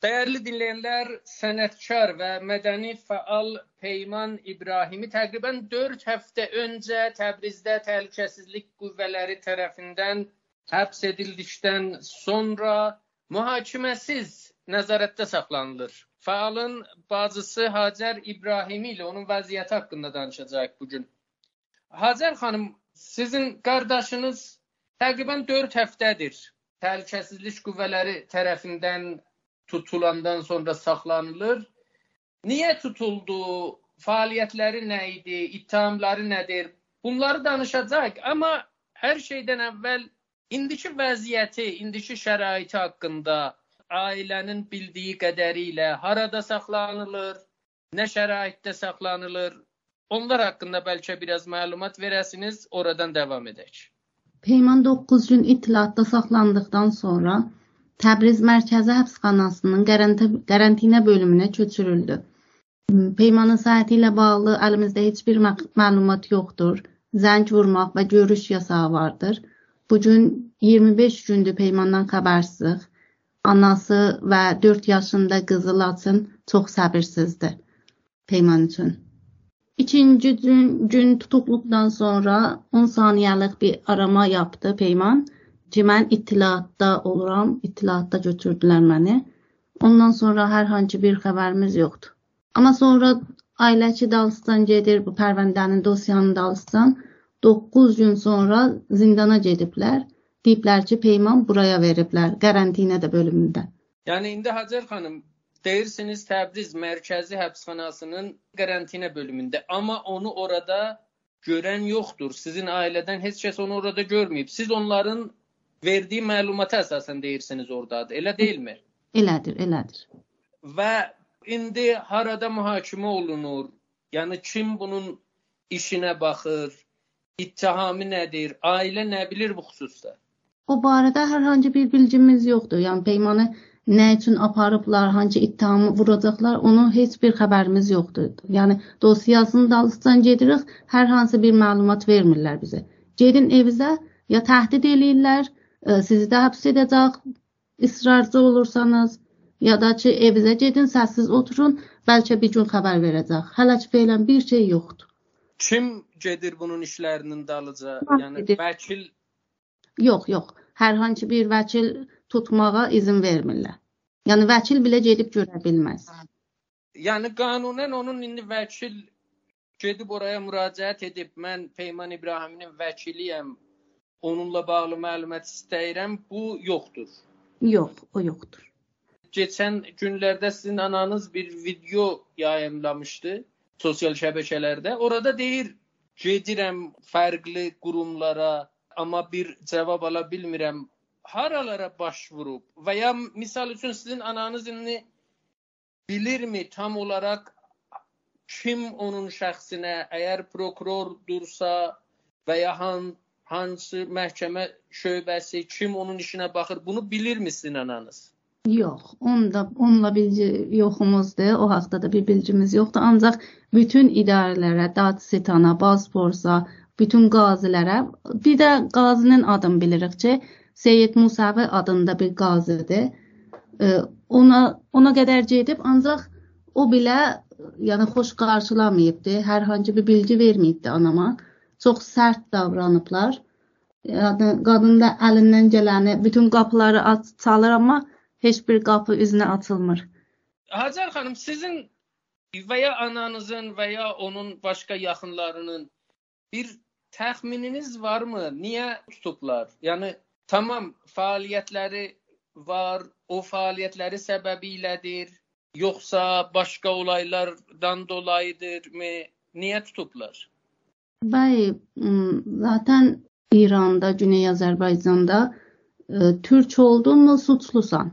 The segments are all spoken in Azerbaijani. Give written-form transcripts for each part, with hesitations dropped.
Değerli dinleyenler, sənətkar və mədəni fəal Peyman İbrahimi təqribən 4 həftə öncə Təbrizdə təhlükəsizlik qüvvələri tərəfindən həbs edildikdən sonra mühakiməsiz nəzarətdə saxlanılır. Fəalın bacısı Hacər İbrahimi ilə onun vəziyyəti haqqında danışacağıq bugün. Hacər xanım, sizin qardaşınız təqribən 4 həftədir təhlükəsizlik qüvvələri tərəfindən tutulandan sonra saxlanılır. Niyə tutuldu? Fəaliyyətləri nə idi? İttihamları nədir? Bunları danışacaq. Amma hər şeydən əvvəl indiki vəziyyəti, indiki şəraiti haqqında ailənin bildiyi qədərilə harada saxlanılır, nə şəraitdə saxlanılır? Onlar haqqında bəlkə biraz məlumat verəsiniz, oradan davam edək. Peyman 9 gün itilaatda saxlandıqdan sonra Təbriz Mərkəzi Həbsxanasının qərantina bölümünə köçürüldü. Peymanın səhhəti ilə bağlı əlimizdə heç bir məlumat yoxdur. Zəng vurmaq və görüş yasağı vardır. Bugün 25 gündür Peymandan xəbərsiz. Anası və 4 yaşında qızı Laçın çox səbirsizdir Peyman üçün. İkinci gün tutukluqdan sonra 10 saniyəlik bir arama yaptı Peyman. Ki, mən itilaatda oluram, itilaatda götürdülər məni. Ondan sonra hər hansı bir xəbərimiz yoxdur. Amma sonra ailəçi Dağıstan gedir, bu pərvəndənin dosyanın Dağıstan 9 gün sonra zindana gediblər. Deyiblər ki, Peyman buraya veriblər, qərantinada bölümündə. Yəni indi Hacər xanım, deyirsiniz Təbriz Mərkəzi Həbsxanasının qərantina bölümündə, amma onu orada görən yoxdur. Sizin ailədən heç kəs onu orada görməyib. Siz onların verdiyi məlumata əsasən deyirsiniz oradadır, elə deyilmi? Elədir, elədir. Və indi harada mühakimə olunur? Yəni kim bunun işinə baxır? İttihamı nədir? Ailə nə bilir bu xüsusda? O barədə hər hansı bir bilgimiz yoxdur. Yəni Peymanı nə üçün aparıblar, hansı ittihamı vuracaqlar, onun heç bir xəbərimiz yoxdur. Yəni dosyasını Dağıstan gedirik, hər hansı bir məlumat vermirlər bizə. Gedin evinizə, ya təhdid eləyirlər, sizi də həbs edəcək, ısrarcı olursanız, ya da ki evinizə gedin, səssiz oturun, bəlkə bir gün xəbər verəcək. Hələ ki verilən bir şey yoxdur. Kim gedir bunun işlərinin dalıca? Yəni vəkil? Yox. Hər hansı bir vəkil tutmağa izin vermirlər. Yəni vəkil belə gedib görə bilməz. Yəni qanunən onun indi vəkil gedib oraya müraciət edib, mən Peyman İbrahiminin vəkiliyəm, onunla bağlı məlumat istəyirəm, bu yoxdur. Yox, o yoxdur. Keçən günlərdə sizin ananız bir video yayımlamışdı sosial şəbəkələrdə. Orada deyir, gedirəm fərqli qurumlara, amma bir cavab ala bilmirəm. Haralara başvurub? Və ya misal üçün sizin ananız indi bilirmi tam olaraq kim onun şəxsinə, əgər prokurordursa və ya hansı məhkəmə şöbəsi, kim onun işinə baxır, bunu bilirmi sizin ananız? Yox, onunla bilgi yoxumuzdur, o haqda da bir bilgimiz yoxdur. Ancaq bütün idarələrə, Dadsitana, Bazporsa, bütün qazilərə, bir də qazinin adını bilirik ki, Seyyid Musavi adında bir qazidir. Ona qədər gedib, ancaq o belə yəni xoş qarşılamayıbdı, hər hansı bir bilgi verməyibdi anama. Çox sərt davranıblar. Yəni qadın da əlindən gələni bütün qapıları çalır, amma heç bir qapı üzünə açılmır. Hacər xanım, sizin və ya ananızın və ya onun başqa yaxınlarının bir təxmininiz varmı? Niyə tutublar? Yəni tamam fəaliyyətləri var, o fəaliyyətləri səbəbiylədir, yoxsa başqa olaylardan dolayıdırmı? Niyə tutublar? Bəli, zaten İran'da, Güney Azərbaycanda Türk oldun mu suçlusan.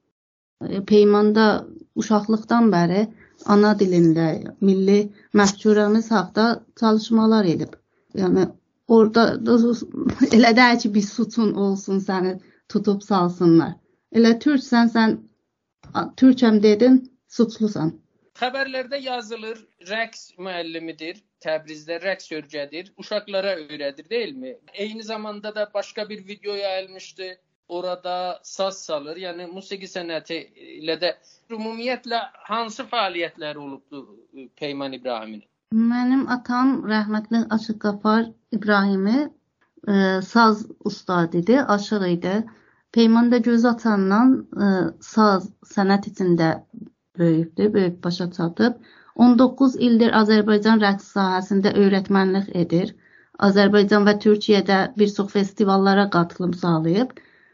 Peymanda uşaqlıqdan bəri ana dilində milli məhkəməmiz haqda çalışmalar edib. Yəni orada elə deyil ki bir suçun olsun səni tutub salsınlar. Elə Türksən, sən Türkəm dedin, suçlusan. Xəbərlərdə yazılır, rəqs müəllimidir, Təbrizdə rəqs öyrədir, uşaqlara öyrədir, deyilmi? Eyni zamanda da başqa bir video yayılmışdı. orada saz salır. Yəni musiqi sənəti ilə də ümumiyyətlə hansı fəaliyyətləri olubdu Peyman İbrahimin? Mənim atam rəhmətli Aşıq Qafar İbrahimi saz ustadı idi, aşıq idi. Peyman da göz atandan saz sənət içində böyüdü, böyük başa çatıb. 19 ildir Azərbaycan rəqs sahəsində öyrətmənlik edir. Azərbaycan və Türkiyədə bir çox festivallara qatılım sağlayıb.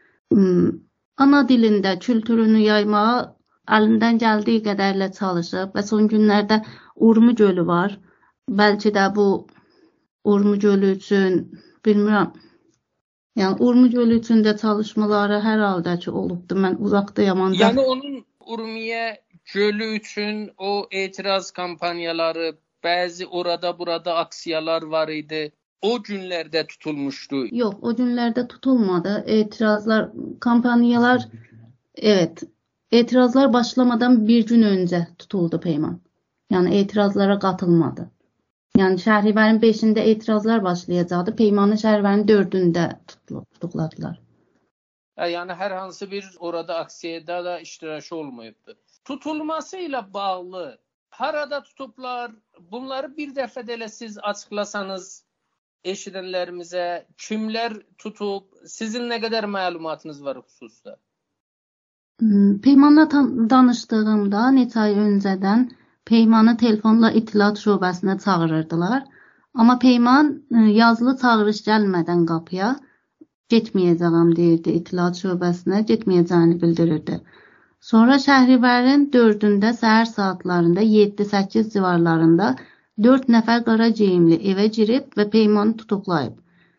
Ana dilində kültürünü yaymağa əlindən gəldiyi qədərlə çalışıb və son günlərdə Urmu gölü var. Bəlkə də bu Urmu gölü üçün bilmirəm. Yəni Urmu gölü üçün də çalışmaları hər halda ki olubdu. Mən uzaqdayam ancaq. Yəni onun Urmiyə gölü üçün o etiraz kampanyaları, bəzi orada burada aksiyalar var idi. O günlərdə tutulmuşdu. Yox, o günlərdə tutulmadı. Etirazlar, kampanyalar, evet, etirazlar başlamadan bir gün öncə tutuldu Peyman. Yəni etirazlara qatılmadı. Yəni Şəhribərin 5-də etirazlar başlayacaqdı. Peymanı Şəhribərin 4-də tutukladılar. Yəni hər hansı bir orada aksiyada da iştirakı olmayıbdı. Tutulması ilə bağlı harada tutublar? Bunları bir dəfə də elə siz açıqlasanız eşidənlərimizə, kimlər tutub, sizin nə qədər məlumatınız var xüsusda? Peymanla danışdığımda neçə ay öncədən Peymanı telefonla İttilat şöbəsinə çağırırdılar. Amma Peyman yazılı çağırış gəlmədən qapıya getməyəcəyəm deyirdi İttilat şöbəsinə, getməyəcəyini bildirirdi. Sonra Şəhribərin 4-də səhər saatlarında 7-8 civarlarında 4 nəfər qara geyimli evə girib və Peymanı tutuklayıb.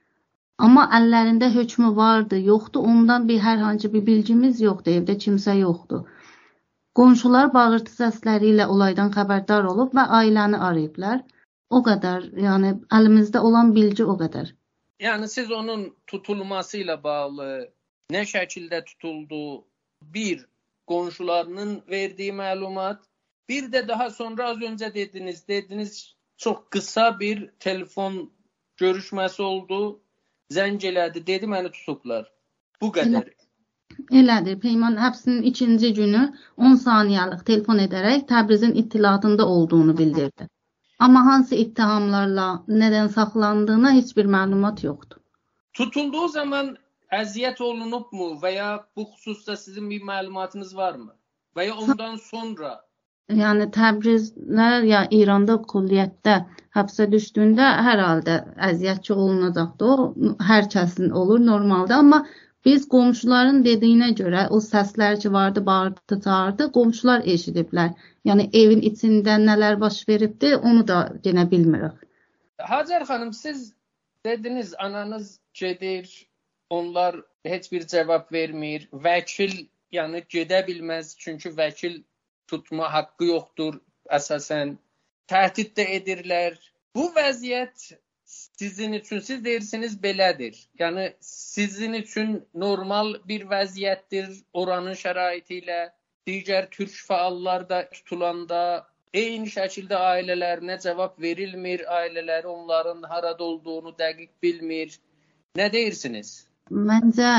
Amma əllərində hökmü vardı, yoxdu. Ondan hər hansı bir bilgimiz yoxdu, evdə kimsə yoxdu. Qonşular bağırtı səsləri ilə olaydan xəbərdar olub və ailəni arayıblar. O qədər, yəni əlimizdə olan bilgi o qədər. Yəni siz onun tutulması ilə bağlı nə şəkildə tutuldu? Bir, qonşularının verdiyi məlumat, bir də daha sonra az öncə dediniz çox qısa bir telefon görüşməsi oldu, zəng elədi, dedi məni tutublar. Bu qədər. Elədir. Peyman həbsinin 2-ci günü 10 saniyəlik telefon edərək Təbrizin ittilatında olduğunu bildirdi. Amma hansı ittihamlarla nədən saxlandığına heç bir məlumat yoxdur. Tutulduğu zaman əziyyət olunubmu və ya bu xüsusda sizin bir məlumatınız varmı? Və ya ondan sonra? Yəni Təbrizlər ya İranda külliyyətdə həbsə düşdüyündə hər halda əziyyətçi olunacaqdı. O hər kəsin olur normalda, amma biz qonşuların dediyinə görə o səslər ki vardı, bağırdı, çağırdı, qonşular eşidiblər. Yəni evin içində nələr baş veribdi, onu da yenə bilmirik. Hacer xanım, siz dediniz ananız gedir, onlar heç bir cavab vermir. Vəkil yəni gedə bilməz, çünki vəkil tutma haqqı yoxdur əsasən. Təhdid də edirlər. Bu vəziyyət sizin üçün, siz deyirsiniz belədir. Yəni sizin üçün normal bir vəziyyətdir oranın şəraiti ilə. Digər türk fəallar da tutulanda eyni şəkildə ailələrinə cavab verilmir. Ailələri onların harada olduğunu dəqiq bilmir. Nə deyirsiniz? Məncə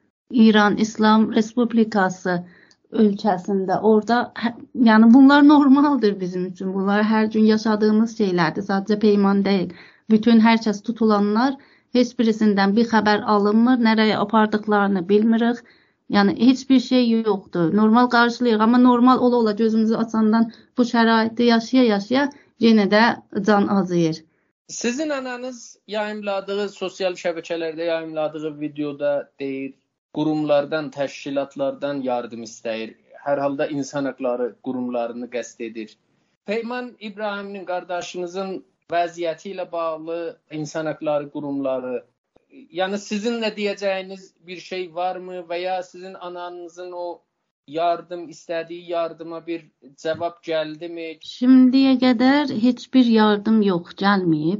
İran İslam Respublikası ölkəsində orada, yəni bunlar normaldır bizim üçün. Bunlar hər gün yaşadığımız şeylərdir. Sadəcə Peyman deyil. Bütün hər kəs tutulanlar heç birisindən bir xəbər alınmır. Nereye apardıqlarını bilmirik. Yəni heç bir şey yoxdur. Normal qarşılayırıq, amma normal ola gözümüzü açandan bu şəraitdə yaşaya yenə də can acıyır. Sizin ananız yayımladığı, sosial şəbəkələrdə yayımladığı videoda deyir, qurumlardan, təşkilatlardan yardım istəyir. Hər halda insan haqları qurumlarını qəsd edir. Peyman İbrahimin qardaşınızın vəziyyəti ilə bağlı insan haqları qurumları, yəni sizinlə deyəcəyiniz bir şey varmı və ya sizin ananızın o yardım istədiyi yardıma bir cavab gəldimi? Şimdiyə qədər heç bir yardım yox, gəlməyib.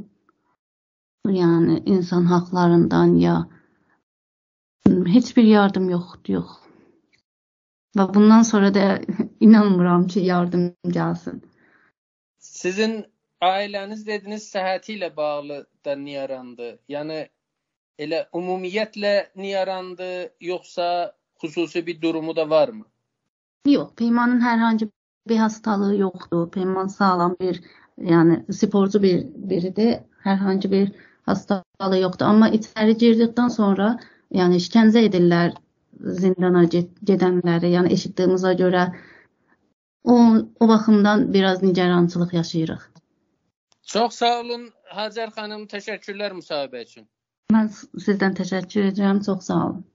Yəni insan haqlarından ya heç bir yardım yox. Və bundan sonra da inanmıram ki yardım gəlsin. Sizin ailəniz dediniz səhhəti ilə bağlı da niyarandı. Yəni elə ümumiyyətlə yarandı, yoxsa xüsusi bir durumu da var mı? Yox, Peymanın hər hansı bir hastalığı yoxdur. Peyman sağlam bir, yəni sporcu biridir. Hər hansı bir hastalığı yoxdur. Amma içəri girdikdən sonra, yəni işgəncə edirlər zindana gedənləri. Yəni eşitdiyimizə görə o baxımdan biraz nigarançılıq yaşayırıq. Çox sağ olun Hacər xanım, təşəkkürlər müsahibə üçün. Mən sizdən təşəkkür edirəm. Çox sağ olun.